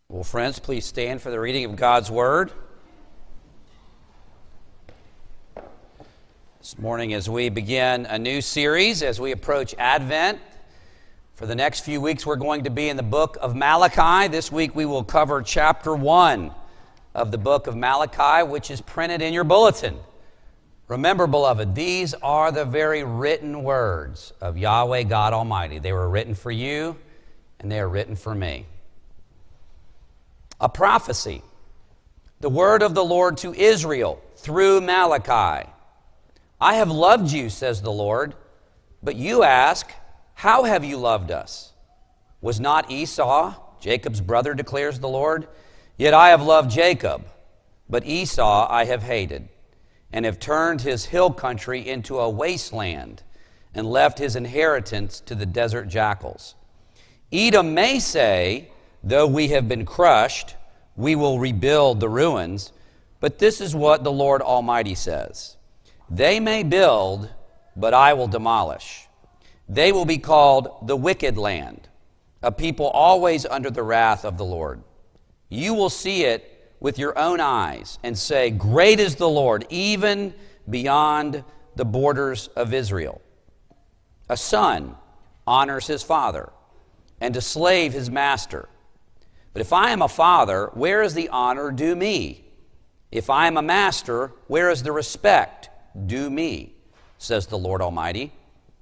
Well, friends, please stand for the reading of God's Word. This morning, as we begin a new series, as we approach Advent, for the next few weeks we're going to be in the book of Malachi. This week we will cover chapter 1 of the book of Malachi, which is printed in your bulletin. Remember, beloved, these are the very written words of Yahweh God Almighty. They were written for you, and they are written for me. A prophecy, the word of the Lord to Israel through Malachi. I have loved you, says the Lord, but you ask, how have you loved us? Was not Esau Jacob's brother, declares the Lord? Yet I have loved Jacob, but Esau I have hated, and have turned his hill country into a wasteland, and left his inheritance to the desert jackals. Edom may say, though we have been crushed, we will rebuild the ruins. But this is what the Lord Almighty says. They may build, but I will demolish. They will be called the wicked land, a people always under the wrath of the Lord. You will see it with your own eyes and say, great is the Lord, even beyond the borders of Israel. A son honors his father, and a slave his master. But if I am a father, where is the honor due me? If I am a master, where is the respect due me? Says the Lord Almighty.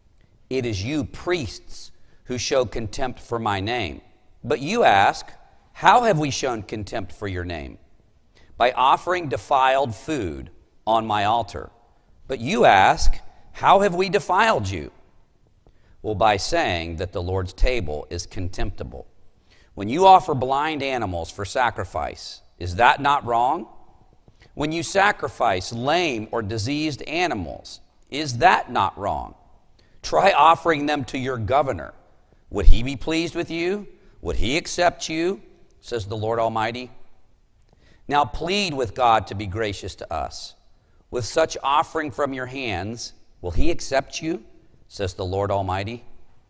It is you priests who show contempt for my name. But you ask, how have we shown contempt for your name? By offering defiled food on my altar. But you ask, how have we defiled you? Well, by saying that the Lord's table is contemptible. When you offer blind animals for sacrifice, is that not wrong? When you sacrifice lame or diseased animals, is that not wrong? Try offering them to your governor. Would he be pleased with you? Would he accept you? Says the Lord Almighty. Now plead with God to be gracious to us. With such offering from your hands, will he accept you? Says the Lord Almighty.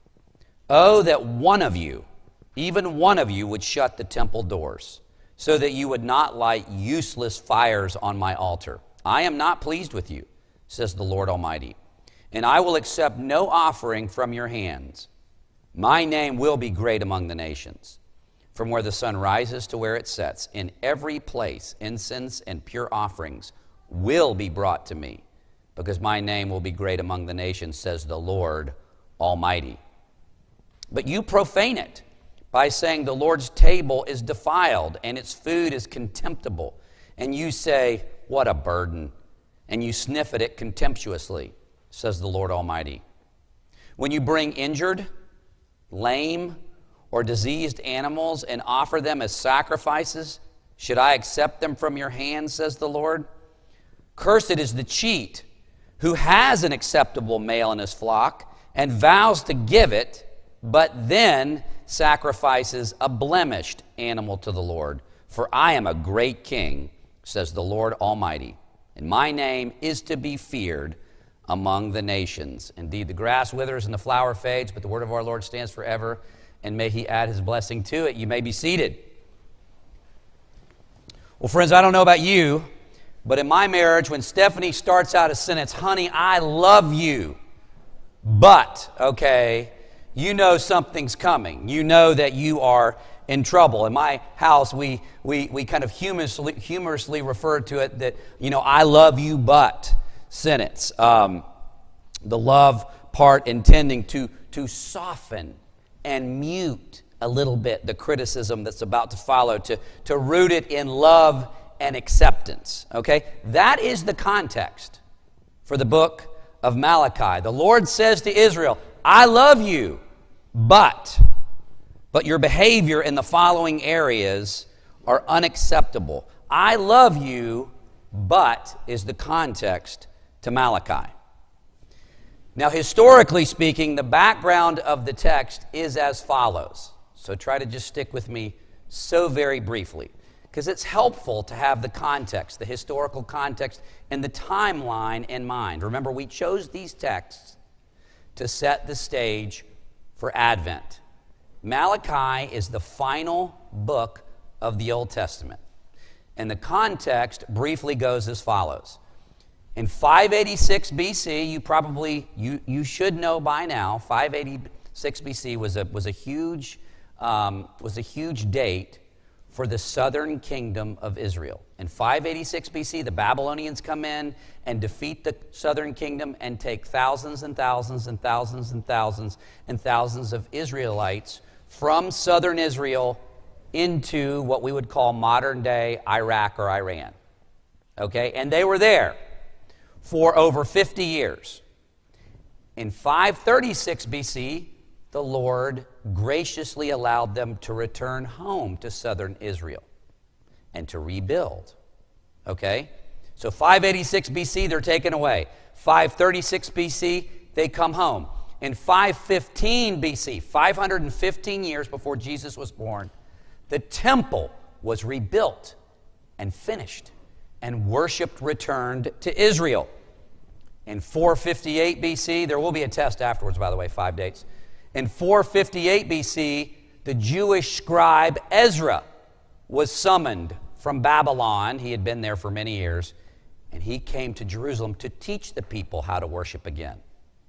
Oh, that one of you, even one of you, would shut the temple doors, so that you would not light useless fires on my altar. I am not pleased with you, says the Lord Almighty, and I will accept no offering from your hands. My name will be great among the nations. From where the sun rises to where it sets, in every place incense and pure offerings will be brought to me, because my name will be great among the nations, says the Lord Almighty. But you profane it by saying the Lord's table is defiled and its food is contemptible. And you say, what a burden. And you sniff at it contemptuously, says the Lord Almighty. When you bring injured, lame, or diseased animals and offer them as sacrifices, should I accept them from your hand, says the Lord? Cursed is the cheat who has an acceptable male in his flock and vows to give it, but then sacrifices a blemished animal to the Lord. For I am a great king, says the Lord Almighty, and my name is to be feared among the nations. Indeed, the grass withers and the flower fades, but the word of our Lord stands forever, and may he add his blessing to it. You may be seated. Well, friends, I don't know about you, but in my marriage, when Stephanie starts out a sentence, honey, I love you, but, okay, you know something's coming. You know that you are in trouble. In my house, we kind of humorously refer to it that, I love you, but sentence. The love part intending to soften and mute a little bit the criticism that's about to follow, to root it in love and acceptance. Okay? That is the context for the book of Malachi. The Lord says to Israel, I love you, but your behavior in the following areas are unacceptable. I love you, but is the context to Malachi. Now, historically speaking, the background of the text is as follows. So try to just stick with me so very briefly, because it's helpful to have the context, the historical context, and the timeline in mind. Remember, we chose these texts to set the stage for Advent. Malachi is the final book of the Old Testament. And the context briefly goes as follows. In 586 BC, you should know by now, 586 BC was a huge date for the southern kingdom of Israel. In 586 BC, the Babylonians come in and defeat the southern kingdom and take thousands and thousands and thousands and thousands and thousands of Israelites from southern Israel into what we would call modern-day Iraq or Iran. Okay? And they were there for over 50 years. In 536 BC, the Lord graciously allowed them to return home to southern Israel and to rebuild. Okay? So 586 BC, they're taken away. 536 BC, they come home. In 515 BC, 515 years before Jesus was born, the temple was rebuilt and finished, and worship returned to Israel. In 458 BC, there will be a test afterwards, by the way, 5 dates. In 458 BC, the Jewish scribe Ezra was summoned from Babylon. He had been there for many years, and he came to Jerusalem to teach the people how to worship again.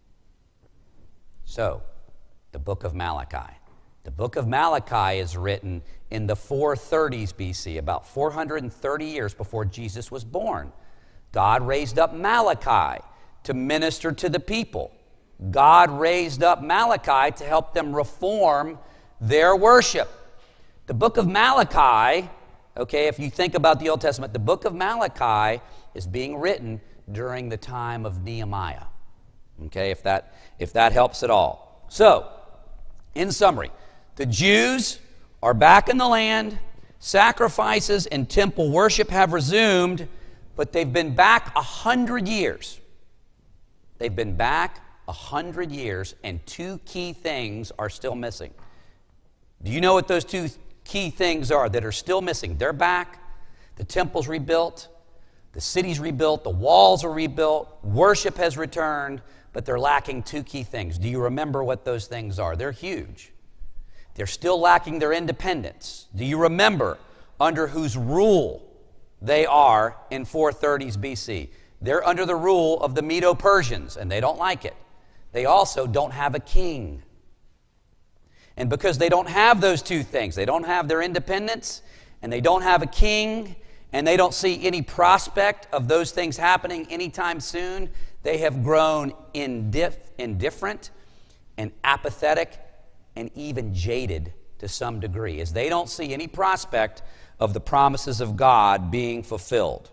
So, the book of Malachi. The book of Malachi is written in the 430s BC, about 430 years before Jesus was born. God raised up Malachi to minister to the people. God raised up Malachi to help them reform their worship. The book of Malachi, okay, if you think about the Old Testament, the book of Malachi is being written during the time of Nehemiah. Okay, if that helps at all. So, in summary, the Jews are back in the land, sacrifices and temple worship have resumed, but they've been back 100 years. They've been back 100 years, and two key things are still missing. Do you know what those two key things are that are still missing? They're back, the temple's rebuilt, the city's rebuilt, the walls are rebuilt, worship has returned, but they're lacking two key things. Do you remember what those things are? They're huge. They're still lacking their independence. Do you remember under whose rule they are in 430s BC? They're under the rule of the Medo-Persians, and they don't like it. They also don't have a king. And because they don't have those two things, they don't have their independence, and they don't have a king, and they don't see any prospect of those things happening anytime soon, they have grown indifferent and apathetic and even jaded to some degree, as they don't see any prospect of the promises of God being fulfilled.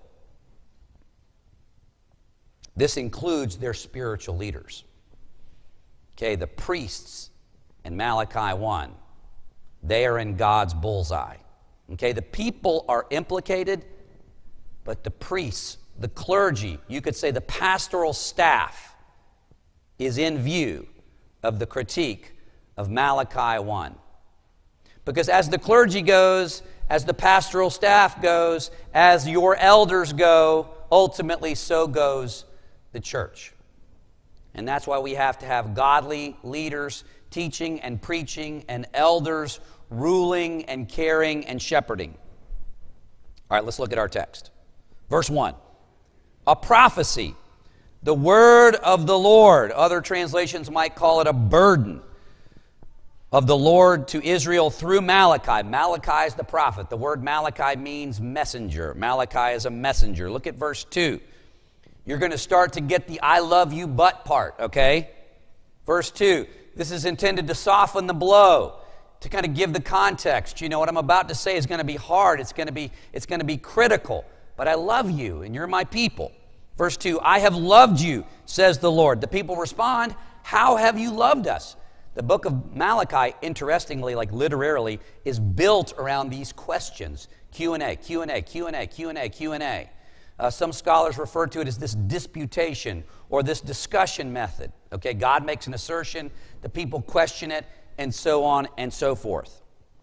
This includes their spiritual leaders. Okay, the priests in Malachi 1, they are in God's bullseye. Okay, the people are implicated, but the priests, the clergy, you could say the pastoral staff, is in view of the critique of Malachi 1. Because as the clergy goes, as the pastoral staff goes, as your elders go, ultimately so goes the church. And that's why we have to have godly leaders teaching and preaching and elders ruling and caring and shepherding. All right, let's look at our text. Verse 1. A prophecy, the word of the Lord. Other translations might call it a burden of the Lord to Israel through Malachi. Malachi is the prophet. The word Malachi means messenger. Malachi is a messenger. Look at verse 2. You're going to start to get the I love you but part, okay? Verse 2. This is intended to soften the blow, to kind of give the context. You know, what I'm about to say is going to be hard. It's going to be critical. But I love you, and you're my people. Verse 2, I have loved you, says the Lord. The people respond, how have you loved us? The book of Malachi, interestingly, like literarily, is built around these questions. Q&A, Q&A, Q&A, Q&A, Q&A. Some scholars refer to it as this disputation or this discussion method. Okay, God makes an assertion, the people question it, and so on and so forth.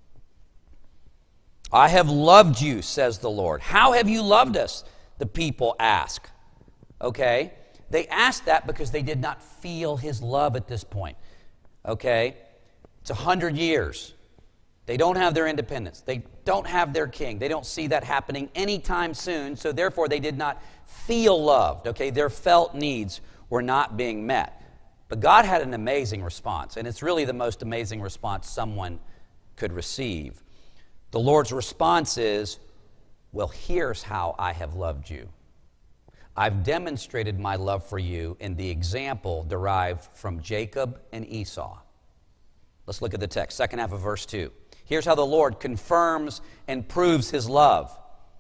I have loved you, says the Lord. How have you loved us? The people ask. Okay? They asked that because they did not feel his love at this point. Okay? It's 100 years. They don't have their independence. They don't have their king. They don't see that happening anytime soon, so therefore they did not feel loved, okay? Their felt needs were not being met. But God had an amazing response, and it's really the most amazing response someone could receive. The Lord's response is, well, here's how I have loved you. I've demonstrated my love for you in the example derived from Jacob and Esau. Let's look at the text, second half of verse 2. Here's how the Lord confirms and proves his love.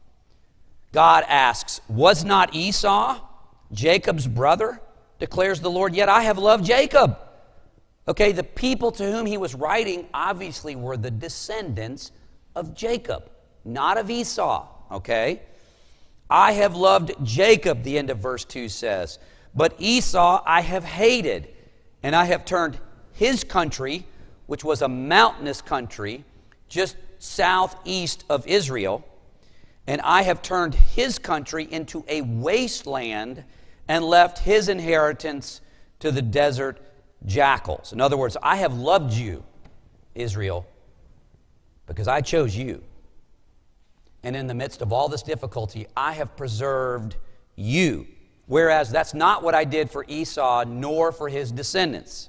God asks, was not Esau Jacob's brother? Declares the Lord, yet I have loved Jacob. Okay, the people to whom he was writing obviously were the descendants of Jacob, not of Esau, okay? I have loved Jacob, the end of verse 2 says, but Esau I have hated, and I have turned his country, which was a mountainous country, just southeast of Israel, and I have turned his country into a wasteland and left his inheritance to the desert jackals. In other words, I have loved you, Israel, because I chose you. And in the midst of all this difficulty, I have preserved you. Whereas that's not what I did for Esau, nor for his descendants.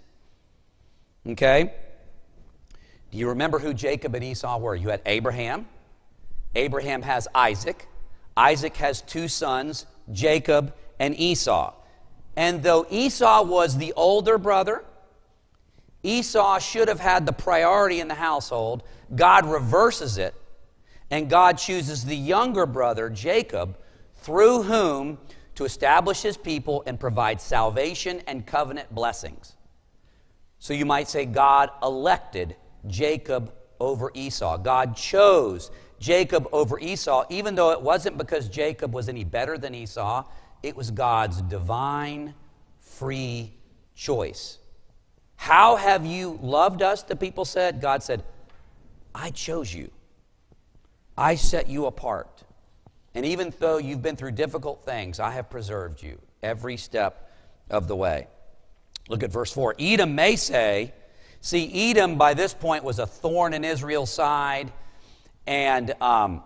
Okay? Do you remember who Jacob and Esau were? You had Abraham. Abraham has Isaac. Isaac has two sons, Jacob and Esau. And though Esau was the older brother, Esau should have had the priority in the household. God reverses it, and God chooses the younger brother, Jacob, through whom to establish his people and provide salvation and covenant blessings. So you might say God elected Jacob over Esau. God chose Jacob over Esau, even though it wasn't because Jacob was any better than Esau. It was God's divine, free choice. How have you loved us, the people said? God said, I chose you. I set you apart. And even though you've been through difficult things, I have preserved you every step of the way. Look at verse 4. Edom may say, see, Edom by this point was a thorn in Israel's side, and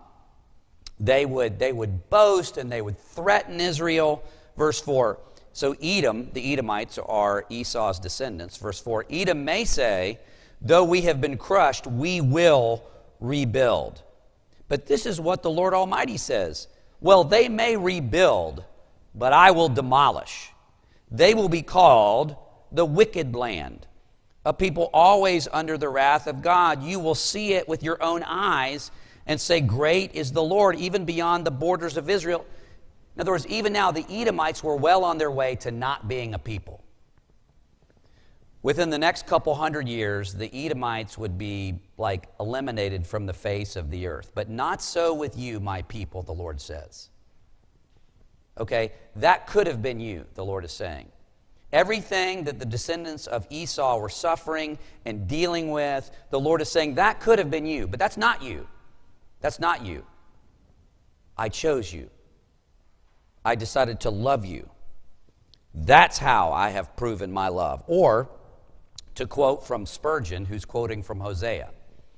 they would boast and they would threaten Israel. Verse 4, so Edom, the Edomites are Esau's descendants. Verse 4, Edom may say, though we have been crushed, we will rebuild. But this is what the Lord Almighty says. Well, they may rebuild, but I will demolish. They will be called the wicked land, a people always under the wrath of God. You will see it with your own eyes and say, great is the Lord, even beyond the borders of Israel. In other words, even now the Edomites were well on their way to not being a people. Within the next couple hundred years, the Edomites would be like eliminated from the face of the earth. But not so with you, my people, the Lord says. Okay, that could have been you, the Lord is saying. Everything that the descendants of Esau were suffering and dealing with, the Lord is saying, that could have been you, but that's not you. That's not you. I chose you. I decided to love you. That's how I have proven my love. Or, to quote from Spurgeon, who's quoting from Hosea,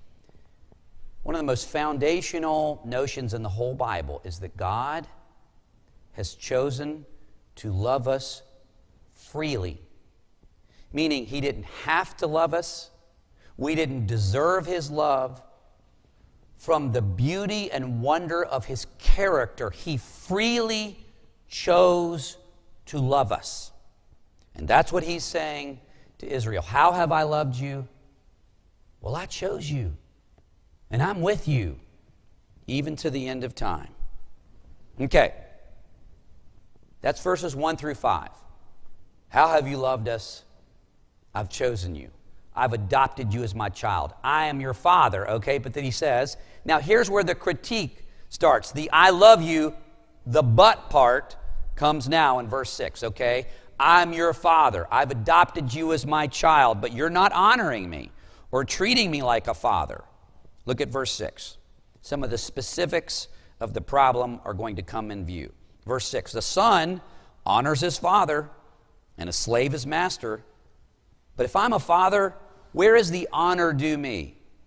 one of the most foundational notions in the whole Bible is that God has chosen to love us freely. Meaning he didn't have to love us. We didn't deserve his love. From the beauty and wonder of his character, he freely chose to love us. And that's what he's saying to Israel. How have I loved you? Well, I chose you. And I'm with you, even to the end of time. Okay. That's verses 1 through 5. How have you loved us? I've chosen you. I've adopted you as my child. I am your father, okay? But then he says, now here's where the critique starts. The I love you, the but part comes now in verse 6, okay? I'm your father. I've adopted you as my child, but you're not honoring me or treating me like a father. Look at verse 6. Some of the specifics of the problem are going to come in view. Verse 6, the son honors his father and a slave his master. But if I'm a father, where is the honor due me?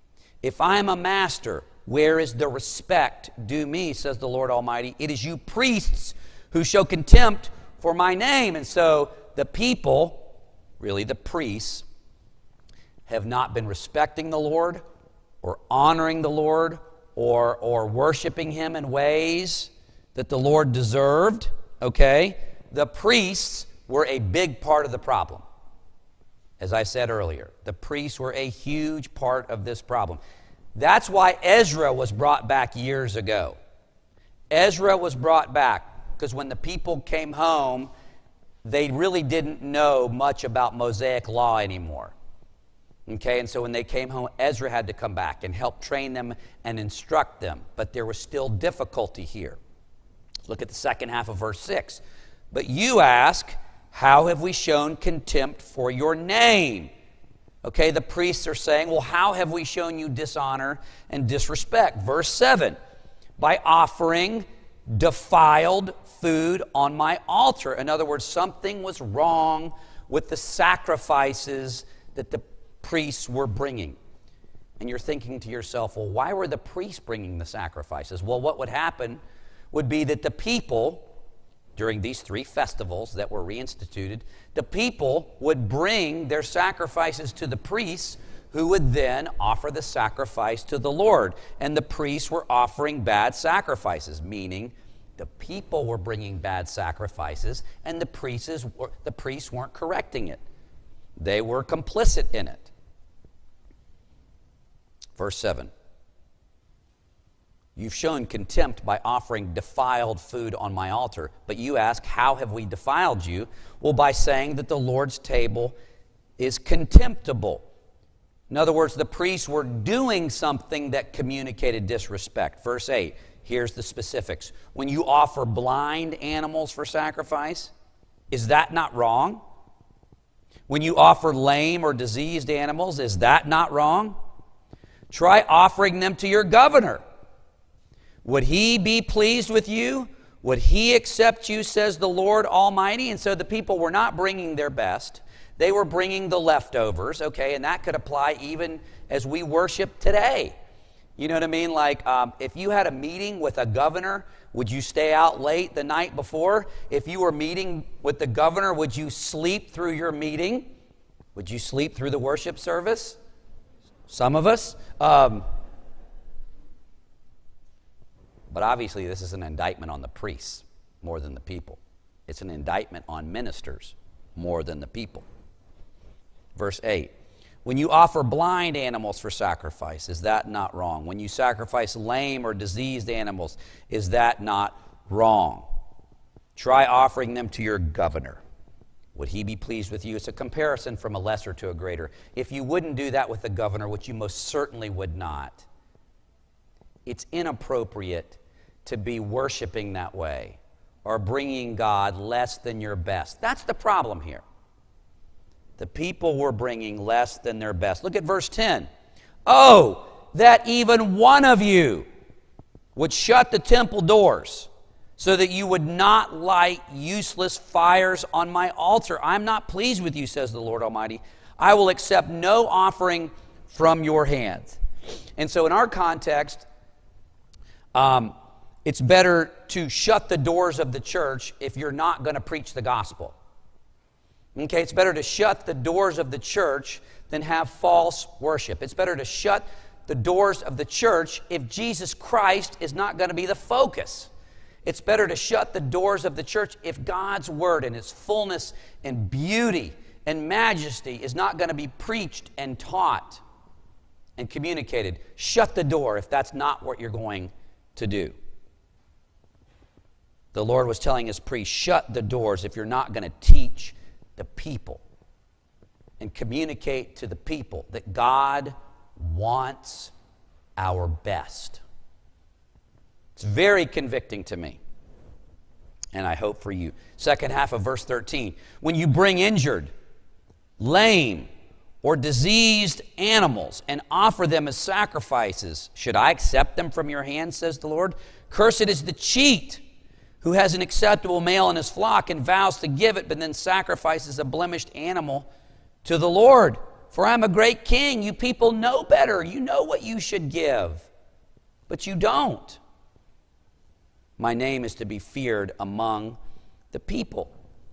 If I am a master, where is the respect due me, says the Lord Almighty? It is you priests who show contempt for my name. And so the people, really the priests, have not been respecting the Lord or honoring the Lord or worshiping him in ways that the Lord deserved, okay? The priests were a big part of the problem. As I said earlier, the priests were a huge part of this problem. That's why Ezra was brought back years ago. Ezra was brought back because when the people came home, they really didn't know much about Mosaic law anymore. Okay, and so when they came home, Ezra had to come back and help train them and instruct them. But there was still difficulty here. Look at the second half of verse 6. But you ask, how have we shown contempt for your name? Okay, the priests are saying, well, how have we shown you dishonor and disrespect? Verse 7, by offering defiled food on my altar. In other words, something was wrong with the sacrifices that the priests were bringing. And you're thinking to yourself, well, why were the priests bringing the sacrifices? Well, what would happen would be that the people, during these 3 festivals that were reinstituted, the people would bring their sacrifices to the priests, who would then offer the sacrifice to the Lord. And the priests were offering bad sacrifices, meaning the people were bringing bad sacrifices, and the priests weren't correcting it. They were complicit in it. Verse 7. You've shown contempt by offering defiled food on my altar. But you ask, how have we defiled you? Well, by saying that the Lord's table is contemptible. In other words, the priests were doing something that communicated disrespect. Verse 8, here's the specifics. When you offer blind animals for sacrifice, is that not wrong? When you offer lame or diseased animals, is that not wrong? Try offering them to your governor. Would he be pleased with you? Would he accept you, says the Lord Almighty? And so the people were not bringing their best. They were bringing the leftovers, okay? And that could apply even as we worship today. You know what I mean? Like if you had a meeting with a governor, would you stay out late the night before? If you were meeting with the governor, would you sleep through your meeting? Would you sleep through the worship service? Some of us. But obviously this is an indictment on the priests more than the people. It's an indictment on ministers more than the people. Verse 8, when you offer blind animals for sacrifice, is that not wrong? When you sacrifice lame or diseased animals, is that not wrong? Try offering them to your governor. Would he be pleased with you? It's a comparison from a lesser to a greater. If you wouldn't do that with the governor, which you most certainly would not, it's inappropriate to be worshiping that way or bringing God less than your best. That's the problem here. The people were bringing less than their best. Look at verse 10. Oh, that even one of you would shut the temple doors so that you would not light useless fires on my altar. I'm not pleased with you, says the Lord Almighty. I will accept no offering from your hands. And so in our context, it's better to shut the doors of the church if you're not going to preach the gospel. Okay, it's better to shut the doors of the church than have false worship. It's better to shut the doors of the church if Jesus Christ is not going to be the focus. It's better to shut the doors of the church if God's word in its fullness and beauty and majesty is not going to be preached and taught and communicated. Shut the door if that's not what you're going to do. The Lord was telling his priests, shut the doors if you're not going to teach the people and communicate to the people that God wants our best. It's very convicting to me, and I hope for you. Second half of verse 13. When you bring injured, lame, or diseased animals and offer them as sacrifices, should I accept them from your hand, says the Lord? Cursed is the cheat who has an acceptable male in his flock and vows to give it, but then sacrifices a blemished animal to the Lord. For I'm a great king. You people know better. You know what you should give, but you don't. My name is to be feared among the people.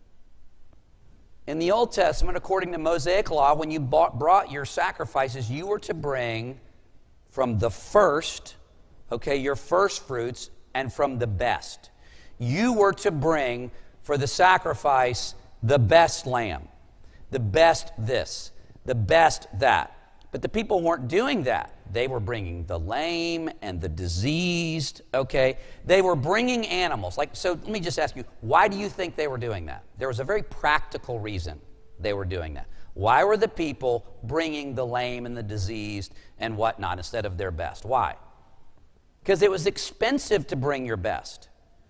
In the Old Testament, according to Mosaic law, when you brought your sacrifices, you were to bring from the first, your first fruits, and from the best. You were to bring for the sacrifice the best lamb, the best this, the best that. But the people weren't doing that. They were bringing the lame and the diseased, They were bringing animals. So let me just ask you, why do you think they were doing that? There was a very practical reason they were doing that. Why were the people bringing the lame and the diseased and whatnot instead of their best? Why? Because it was expensive to bring your best,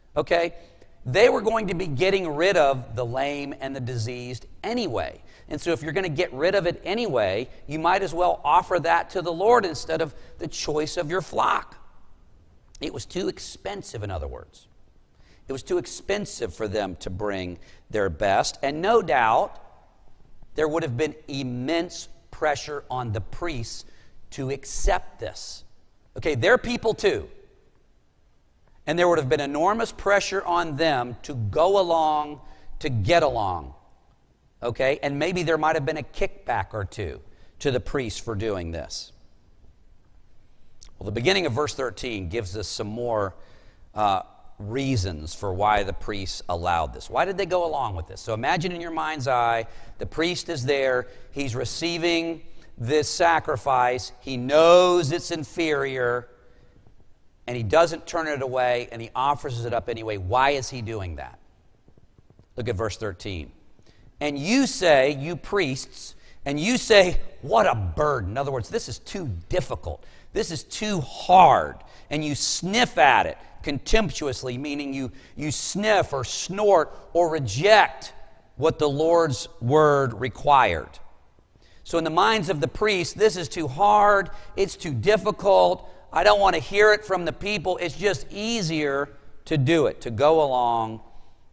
They were going to be getting rid of the lame and the diseased anyway. And so if you're going to get rid of it anyway, you might as well offer that to the Lord instead of the choice of your flock. It was too expensive, in other words. It was too expensive for them to bring their best. And no doubt, there would have been immense pressure on the priests to accept this. They're people too. And there would have been enormous pressure on them to go along, to get along. And maybe there might have been a kickback or two to the priests for doing this. Well, the beginning of verse 13 gives us some more reasons for why the priests allowed this. Why did they go along with this? So imagine in your mind's eye, the priest is there, he's receiving this sacrifice, he knows it's inferior, and he doesn't turn it away, and he offers it up anyway. Why is he doing that? Look at verse 13. And you say, you priests, and you say, what a burden. In other words, this is too difficult. This is too hard. And you sniff at it contemptuously, meaning you sniff or snort or reject what the Lord's word required. So in the minds of the priests, this is too hard. It's too difficult. I don't want to hear it from the people. It's just easier to do it, to go along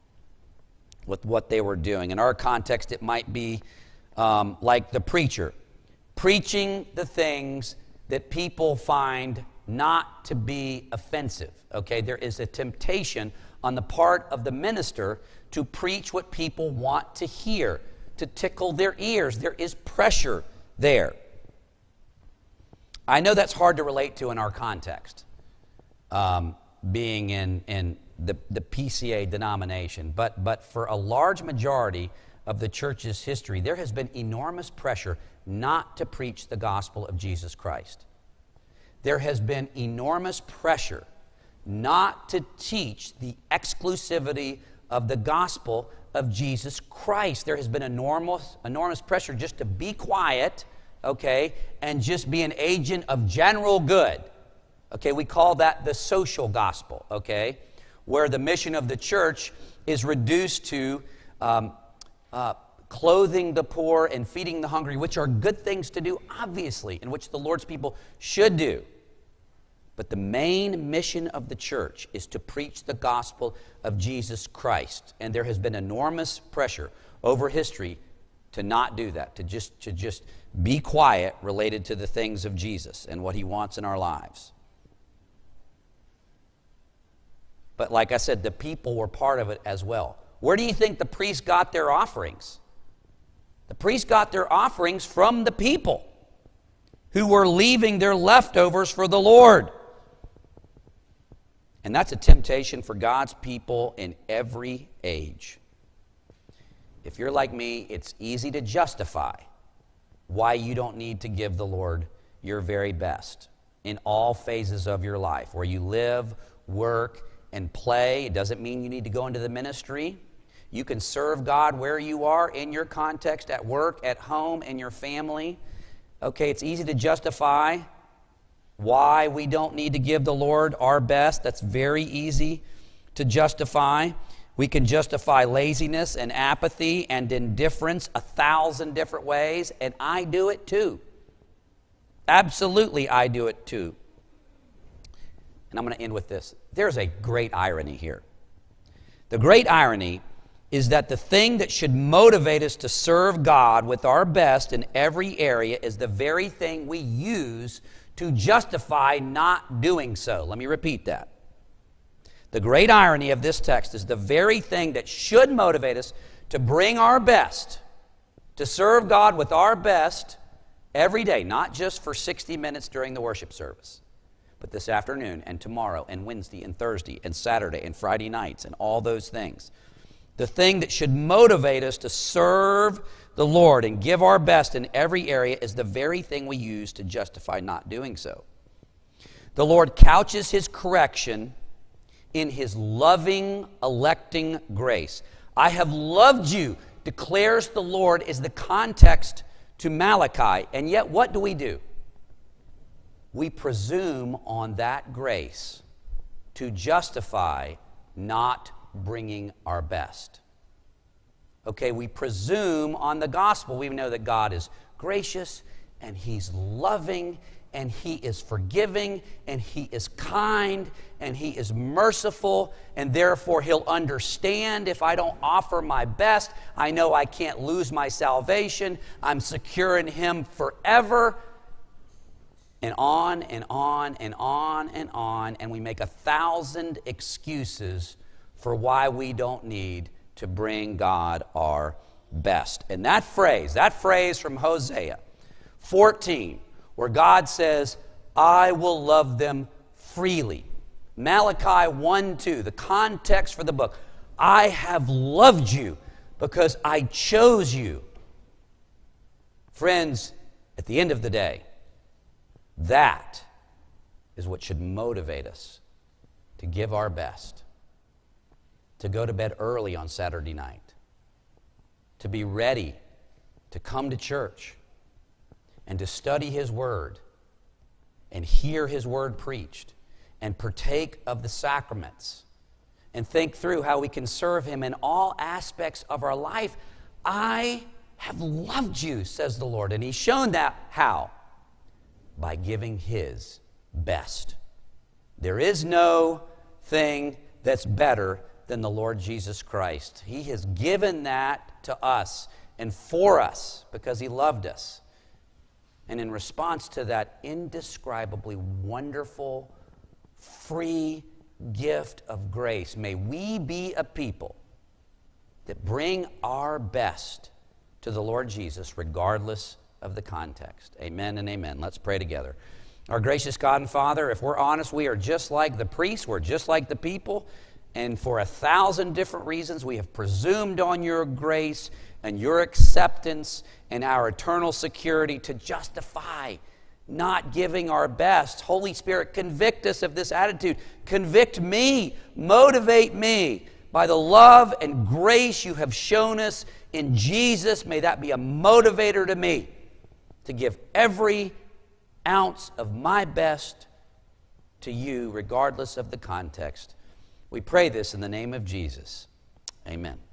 with what they were doing. In our context, it might be like the preacher, preaching the things that people find not to be offensive. There is a temptation on the part of the minister to preach what people want to hear, to tickle their ears. There is pressure there. I know that's hard to relate to in our context, being in the PCA denomination, but for a large majority of the church's history, there has been enormous pressure not to preach the gospel of Jesus Christ. There has been enormous pressure not to teach the exclusivity of the gospel of Jesus Christ. There has been enormous pressure just to be quiet, and just be an agent of general good. We call that the social gospel, where the mission of the church is reduced to clothing the poor and feeding the hungry, which are good things to do, obviously, and which the Lord's people should do. But the main mission of the church is to preach the gospel of Jesus Christ. And there has been enormous pressure over history to not do that, to just be quiet related to the things of Jesus and what he wants in our lives. But like I said, the people were part of it as well. Where do you think the priests got their offerings? The priests got their offerings from the people who were leaving their leftovers for the Lord. And that's a temptation for God's people in every age. If you're like me, it's easy to justify why you don't need to give the Lord your very best in all phases of your life, where you live, work, and play. It doesn't mean you need to go into the ministry. You can serve God where you are, in your context, at work, at home, in your family. It's easy to justify why we don't need to give the Lord our best. That's very easy to justify. We can justify laziness and apathy and indifference 1,000 different ways, and I do it too. Absolutely, I do it too. And I'm going to end with this. There's a great irony here. The great irony is that the thing that should motivate us to serve God with our best in every area is the very thing we use to justify not doing so. Let me repeat that. The great irony of this text is the very thing that should motivate us to bring our best, to serve God with our best every day, not just for 60 minutes during the worship service, but this afternoon and tomorrow and Wednesday and Thursday and Saturday and Friday nights and all those things. The thing that should motivate us to serve the Lord and give our best in every area is the very thing we use to justify not doing so. The Lord couches His correction in His loving, electing grace. I have loved you, declares the Lord, is the context to Malachi. And yet what do? We presume on that grace to justify not bringing our best. Okay, we presume on the gospel. We know that God is gracious and He's loving and He is forgiving and He is kind and He is merciful, and therefore He'll understand if I don't offer my best. I know I can't lose my salvation. I'm secure in Him forever. And on and on and on and on, and we make 1,000 excuses for why we don't need to bring God our best. And that phrase from Hosea 14, where God says, I will love them freely. Malachi 1:2, the context for the book, I have loved you because I chose you. Friends, at the end of the day, that is what should motivate us to give our best, to go to bed early on Saturday night, to be ready to come to church and to study His Word and hear His Word preached and partake of the sacraments and think through how we can serve Him in all aspects of our life. I have loved you, says the Lord, and He's shown that how? By giving His best. There is no thing that's better than the Lord Jesus Christ. He has given that to us and for us because He loved us. And in response to that indescribably wonderful, free gift of grace, may we be a people that bring our best to the Lord Jesus regardless of the context. Amen and amen. Let's pray together. Our gracious God and Father, if we're honest, we are just like the priests, we're just like the people, and for 1,000 different reasons we have presumed on your grace and your acceptance and our eternal security to justify not giving our best. Holy Spirit, convict us of this attitude. Convict me, motivate me by the love and grace you have shown us in Jesus. May that be a motivator to me to give every ounce of my best to you, regardless of the context. We pray this in the name of Jesus. Amen.